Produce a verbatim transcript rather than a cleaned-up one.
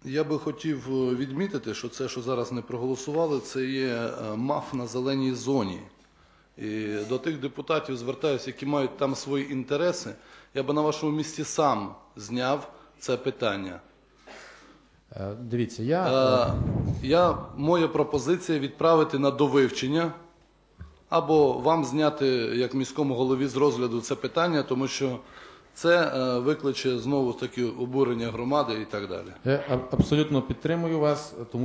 Я би хотів відмітити, що це, що зараз не проголосували, це є МАФ на зеленій зоні. І до тих депутатів звертаюся, які мають там свої інтереси, я би на вашому місці сам зняв це питання. Е, Дивіться, я... Е, я... Моя пропозиція відправити на довивчення, або вам зняти, як міському голові, з розгляду це питання, тому що це е, викличе знову таки обурення громади і так далі. Я абсолютно підтримую вас, тому